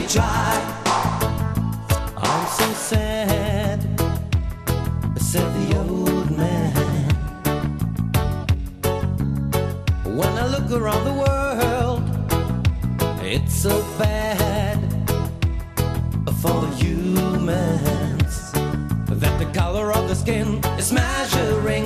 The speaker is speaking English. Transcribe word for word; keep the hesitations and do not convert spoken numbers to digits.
try. I'm so sad, said the old man. When I look around the world, it's so bad for the humans that the color of the skin is measuring